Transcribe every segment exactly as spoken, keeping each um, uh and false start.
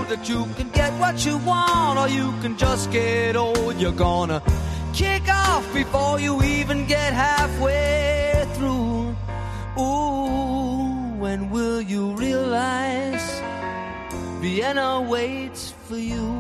know that you can get what you want, or you can just get old. You're gonna kick off before you even get halfway through. Ooh, when will you realize Vienna waits for you?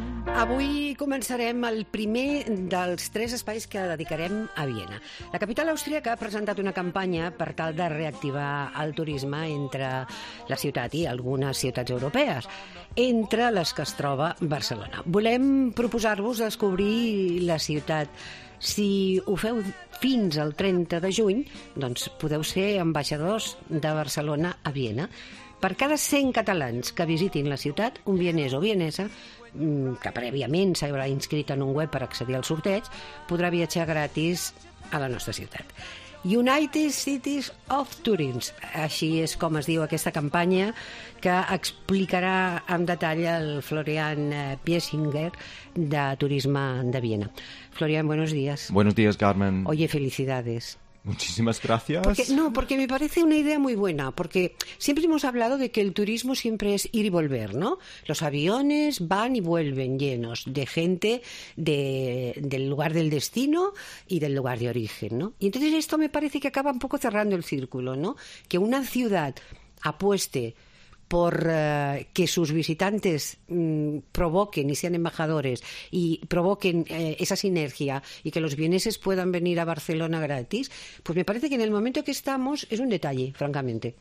Avui començarem el primer dels tres espais que dedicarem a Viena. La capital austríaca ha presentat una campanya per tal de reactivar el turisme entre la ciutat i algunes ciutats europees, entre les que es troba Barcelona. Volem proposar-vos descobrir la ciutat. Si ho feu fins al trenta de juny, doncs podeu ser ambaixadors de Barcelona a Viena. Per cada cent catalans que visitin la ciutat, un vienès o vienesa que prèviament s'haurà inscrit en un web per accedir al sorteig, podrà viatjar gratis a la nostra ciutat. United Cities of Tourism, així és com es diu aquesta campanya, que explicarà en detall el Florian Piesinger de Turisme de Viena. Florian, buenos días. Buenos días, Carmen. Oye, felicidades. Muchísimas gracias. Porque, no, porque me parece una idea muy buena, porque siempre hemos hablado de que el turismo siempre es ir y volver, ¿no? Los aviones van y vuelven llenos de gente de, del lugar del destino y del lugar de origen, ¿no? Y entonces esto me parece que acaba un poco cerrando el círculo, ¿no? Que una ciudad apueste por uh, que sus visitantes mm, provoquen y sean embajadores y provoquen eh, esa sinergia y que los vieneses puedan venir a Barcelona gratis, pues me parece que en el momento que estamos es un detalle, francamente.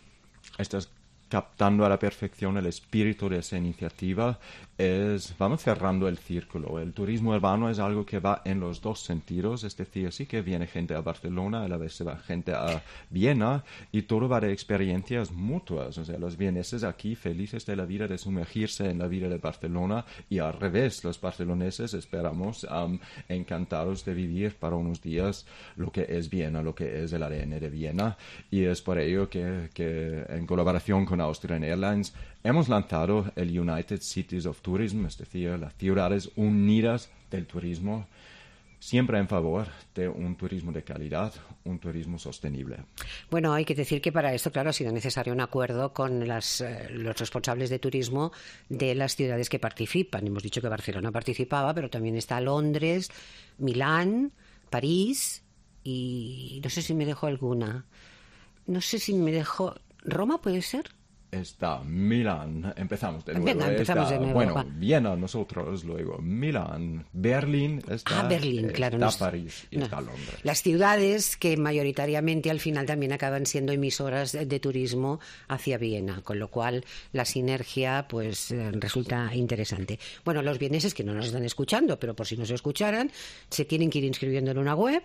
Estás captando a la perfección el espíritu de esa iniciativa. Es, vamos cerrando el círculo. El turismo urbano es algo que va en los dos sentidos, es decir, sí que viene gente a Barcelona, a la vez se va gente a Viena, y todo va de experiencias mutuas. O sea, los vieneses aquí felices de la vida de sumergirse en la vida de Barcelona, y al revés, los barceloneses esperamos um, encantados de vivir para unos días lo que es Viena, lo que es el A D N de Viena, y es por ello que, que en colaboración con Austrian Airlines hemos lanzado el United Cities of Tourism, es decir, las ciudades unidas del turismo, siempre en favor de un turismo de calidad, un turismo sostenible. Bueno, hay que decir que para esto, claro, ha sido necesario un acuerdo con las, eh, los responsables de turismo de las ciudades que participan. Hemos dicho que Barcelona participaba, pero también está Londres, Milán, París y no sé si me dejo alguna. No sé si me dejo... ¿Roma puede ser? Está Milán, empezamos de nuevo. Venga, empezamos está, de nuevo. Bueno, va. Viena, nosotros, luego Milán, Berlín, está, ah, Berlín, está claro, no, París y no. está Londres. Las ciudades que mayoritariamente al final también acaban siendo emisoras de, de turismo hacia Viena, con lo cual la sinergia pues eh, resulta interesante. Bueno, los vieneses que no nos están escuchando, pero por si nos escucharan, se tienen que ir inscribiendo en una web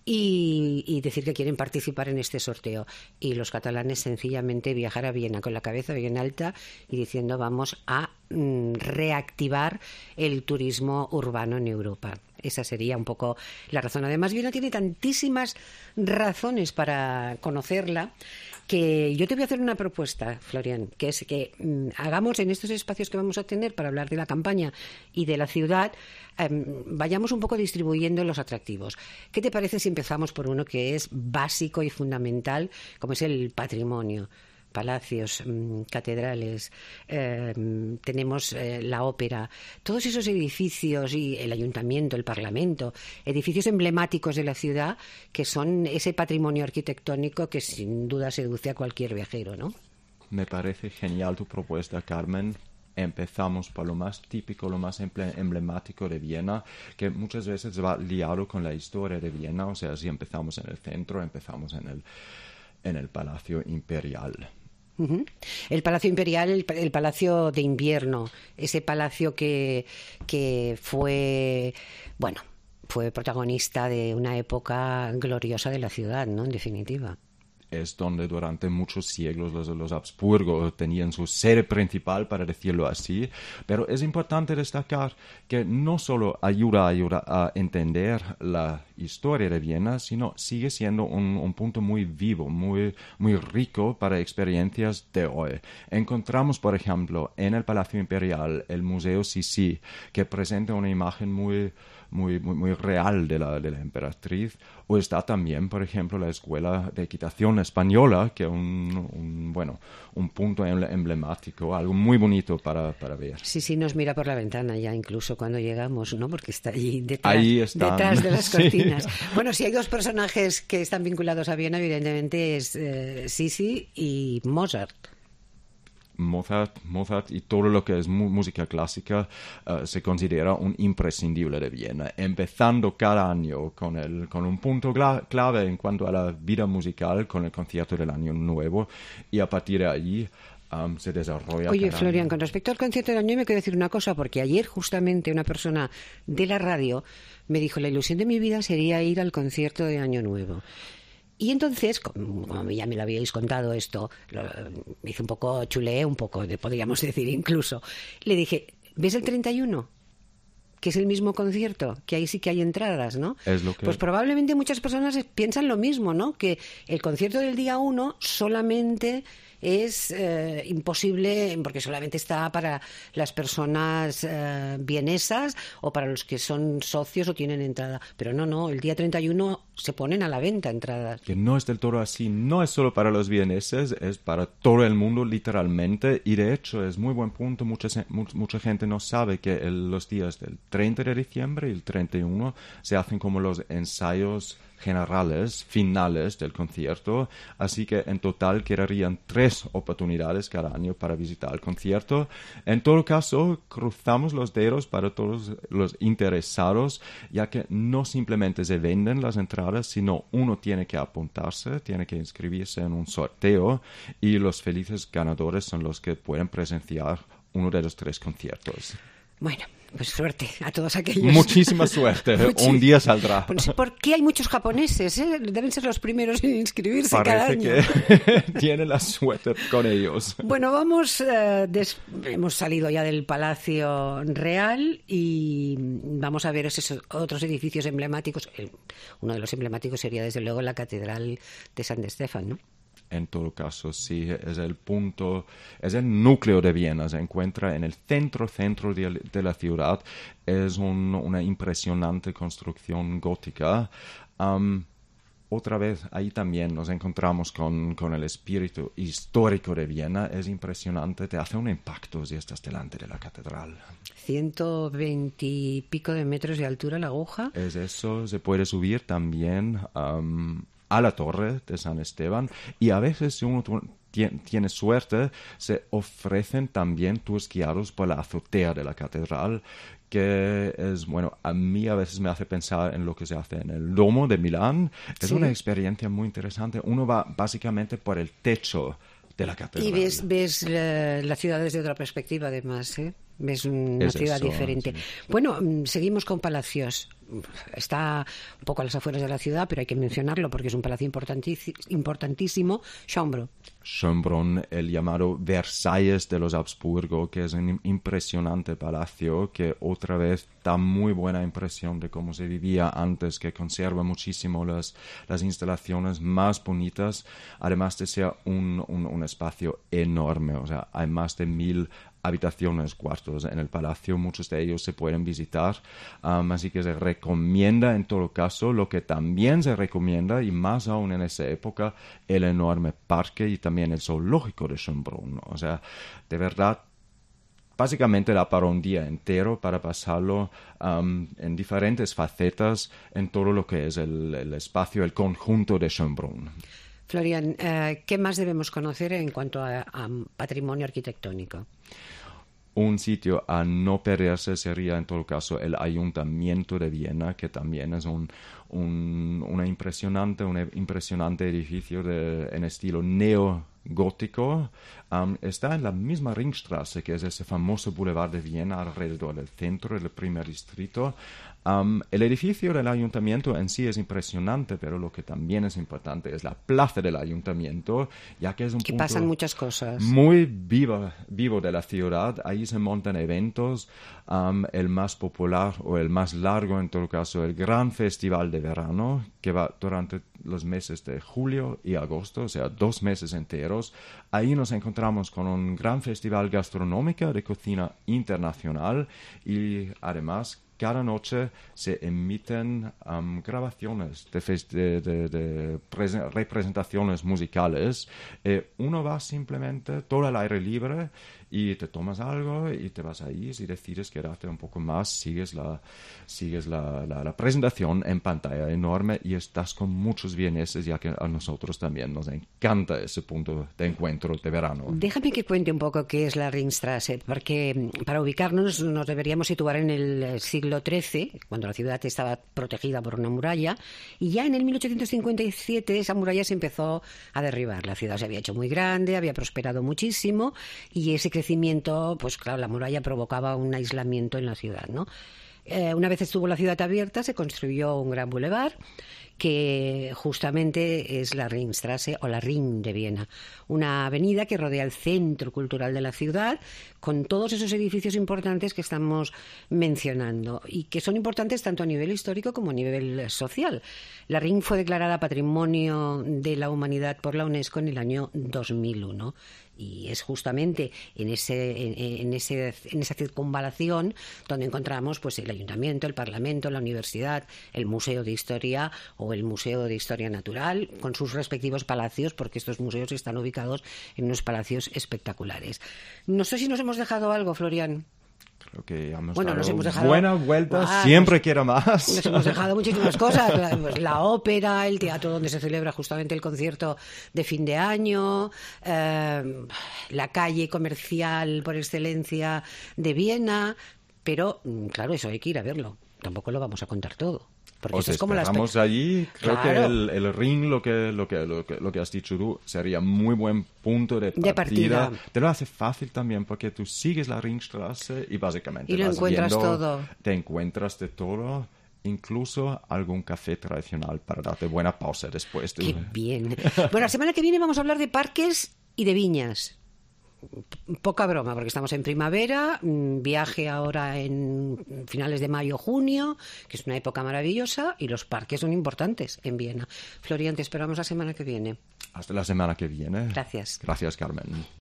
Y, y decir que quieren participar en este sorteo. Y los catalanes sencillamente viajar a Viena con la cabeza bien alta y diciendo vamos a mm, reactivar el turismo urbano en Europa. Esa sería un poco la razón. Además, Viena tiene tantísimas razones para conocerla que yo te voy a hacer una propuesta, Florian, que es que mmm, hagamos en estos espacios que vamos a tener para hablar de la campaña y de la ciudad, eh, vayamos un poco distribuyendo los atractivos. ¿Qué te parece si empezamos por uno que es básico y fundamental, como es el patrimonio? Palacios, mmm, catedrales, eh, tenemos eh, la ópera, todos esos edificios y el ayuntamiento, el parlamento, edificios emblemáticos de la ciudad que son ese patrimonio arquitectónico que sin duda seduce a cualquier viajero, ¿no? Me parece genial tu propuesta, Carmen. Empezamos por lo más típico, lo más emblemático de Viena, que muchas veces va liado con la historia de Viena. O sea, si empezamos en el centro, empezamos en el, en el Palacio Imperial. Uh-huh. El Palacio Imperial, el, el Palacio de Invierno, ese palacio que, que fue, bueno, fue protagonista de una época gloriosa de la ciudad, ¿no? En definitiva. Es donde durante muchos siglos los, los Habsburgo tenían su sede principal, para decirlo así, pero es importante destacar que no solo ayuda, ayuda a entender la historia de Viena, sino sigue siendo un, un punto muy vivo, muy, muy rico para experiencias de hoy. Encontramos, por ejemplo, en el Palacio Imperial el Museo Sisi, que presenta una imagen muy... Muy, muy, muy real de la, de la emperatriz, o está también, por ejemplo, la Escuela de Equitación versión española, que es un, un, bueno, un punto emblemático, algo muy bonito para, para ver. Sí, sí, nos mira por la ventana ya incluso cuando llegamos, ¿no? Porque está allí detrás, Ahí están. detrás de las cortinas. Sí. Bueno, si hay dos personajes que están vinculados a Viena, evidentemente es eh, Sisi y Mozart. Mozart, Mozart y todo lo que es mu- música clásica uh, se considera un imprescindible de Viena, empezando cada año con, el, con un punto cla- clave en cuanto a la vida musical, con el concierto del Año Nuevo, y a partir de allí um, se desarrolla. Oye, cada Florian, año. con respecto al concierto del año me quiero decir una cosa, porque ayer justamente una persona de la radio me dijo, la ilusión de mi vida sería ir al concierto de Año Nuevo. Y entonces, como como ya me lo habíais contado esto, lo, me hice un poco, chuleé un poco, de- podríamos decir incluso. Le dije, ¿ves el treinta y uno? Que es el mismo concierto, que ahí sí que hay entradas, ¿no? Es lo que- Pues probablemente muchas personas piensan lo mismo, ¿no? Que el concierto del día uno solamente es eh, imposible porque solamente está para las personas eh, vienesas o para los que son socios o tienen entrada. Pero no, no, el día treinta y uno se ponen a la venta entradas. Que no es del todo así, no es solo para los vieneses, es para todo el mundo literalmente, y de hecho es muy buen punto, mucha, se- mu- mucha gente no sabe que el- los días del treinta de diciembre y el treinta y uno se hacen como los ensayos generales, finales del concierto, así que en total quedarían tres oportunidades cada año para visitar el concierto. En todo caso, cruzamos los dedos para todos los interesados, ya que no simplemente se venden las entradas, sino uno tiene que apuntarse, tiene que inscribirse en un sorteo, y los felices ganadores son los que pueden presenciar uno de los tres conciertos. Bueno, pues suerte a todos aquellos. Muchísima suerte, Muchis- un día saldrá. Pues, ¿por qué hay muchos japoneses? ¿eh? Deben ser los primeros en inscribirse cada Parece año. que tiene la suerte con ellos. Bueno, vamos, eh, des- hemos salido ya del Palacio Real y vamos a ver esos otros edificios emblemáticos. El- uno de los emblemáticos sería desde luego la Catedral de San Estefan, ¿no? En todo caso, sí, es el punto, es el núcleo de Viena, se encuentra en el centro, centro de, de la ciudad, es un- una impresionante construcción gótica. Am, otra vez, ahí también nos encontramos con, con el espíritu histórico de Viena, es impresionante, te hace un impacto si estás delante de la catedral. ciento veinte y pico de metros de altura la aguja. Es eso, se puede subir también am, a la torre de San Esteban, y a veces, si uno tu- tien- tiene suerte, se ofrecen también tours guiados por la azotea de la catedral, que es, bueno, a mí a veces me hace pensar en lo que se hace en el Domo de Milán. Es Sí. una experiencia muy interesante. Uno va básicamente por el techo de la catedral. Y ves, ves la, la ciudad desde otra perspectiva, además, ¿eh? Ves una Es ciudad eso, diferente. sí. Bueno, mm, seguimos con palacios. Está un poco a las afueras de la ciudad, pero hay que mencionarlo porque es un palacio importantísi- importantísimo. Schönbrunn. Schönbrunn, el llamado Versalles de los Habsburgo, que es un impresionante palacio que otra vez da muy buena impresión de cómo se vivía antes, que conserva muchísimo las, las instalaciones más bonitas, además de ser un, un, un espacio enorme, o sea, hay más de mil habitaciones, cuartos en el palacio, muchos de ellos se pueden visitar, um, así que se recomienda en todo caso, lo que también se recomienda, y más aún en esa época, el enorme parque y también el zoológico de Schönbrunn. O sea, de verdad, básicamente da para un día entero para pasarlo um, en diferentes facetas en todo lo que es el, el espacio, el conjunto de Schönbrunn. Florian, eh, ¿qué más debemos conocer en cuanto a, a patrimonio arquitectónico? Un sitio a no perderse sería en todo caso el Ayuntamiento de Viena, que también es un, un una impresionante, un impresionante edificio de, en estilo neogótico. Um, está en la misma Ringstraße, que es ese famoso boulevard de Viena alrededor del centro, del primer distrito. Um, el edificio del ayuntamiento en sí es impresionante, pero lo que también es importante es la plaza del ayuntamiento, ya que es un Que punto pasan muchas cosas. muy vivo, vivo de la ciudad. Ahí se montan eventos, um, el más popular o el más largo en todo caso, el Gran Festival de Verano, que va durante los meses de julio y agosto, o sea, dos meses enteros. Ahí nos encontramos con un gran festival gastronómico de cocina internacional y además cada noche se emiten um, grabaciones de, de, de, de presen- representaciones musicales. Eh, uno va simplemente todo al aire libre y te tomas algo y te vas ahí. Si decides quedarte un poco más, sigues la, sigues la, la, la presentación en pantalla enorme y estás con muchos vieneses, ya que a nosotros también nos encanta ese punto de encuentro de verano. Déjame que cuente un poco qué es la Ringstraße, porque para ubicarnos nos deberíamos situar en el siglo trece, cuando la ciudad estaba protegida por una muralla, y ya en el mil ochocientos cincuenta y siete esa muralla se empezó a derribar. La ciudad se había hecho muy grande, había prosperado muchísimo, y ese crecimiento, pues claro, la muralla provocaba un aislamiento en la ciudad, ¿no? Eh, una vez estuvo la ciudad abierta, se construyó un gran bulevar que justamente es la Ringstraße o la Ring de Viena, una avenida que rodea el centro cultural de la ciudad con todos esos edificios importantes que estamos mencionando y que son importantes tanto a nivel histórico como a nivel social. La Ring fue declarada Patrimonio de la Humanidad por la UNESCO en el año dos mil uno. Y es justamente en ese en, en ese en esa circunvalación donde encontramos pues el ayuntamiento, el parlamento, la universidad, el museo de historia o el museo de historia natural con sus respectivos palacios, porque estos museos están ubicados en unos palacios espectaculares. No sé si nos hemos dejado algo, Florian. Creo que hemos bueno, dado nos hemos dejado buena vuelta, ah, siempre nos, quiero más. Nos hemos dejado muchísimas cosas, la, pues, la ópera, el teatro donde se celebra justamente el concierto de fin de año, eh, la calle comercial por excelencia de Viena, pero claro, eso hay que ir a verlo, tampoco lo vamos a contar todo. Porque Os eso es como esperamos las... allí. Creo claro. que el, el Ring, lo que, lo, que, lo, que, lo que has dicho tú, sería muy buen punto de partida. De partida. Te lo hace fácil también porque tú sigues la Ringstraße y básicamente y lo vas encuentras viendo, todo. Te encuentras de todo, incluso algún café tradicional para darte buena pausa después. De... Qué bien. Bueno, la semana que viene vamos a hablar de parques y de viñas. Poca broma, porque estamos en primavera, viaje ahora en finales de mayo, junio, que es una época maravillosa, y los parques son importantes en Viena. Florian, te esperamos la semana que viene. Hasta la semana que viene. Gracias. Gracias, Carmen.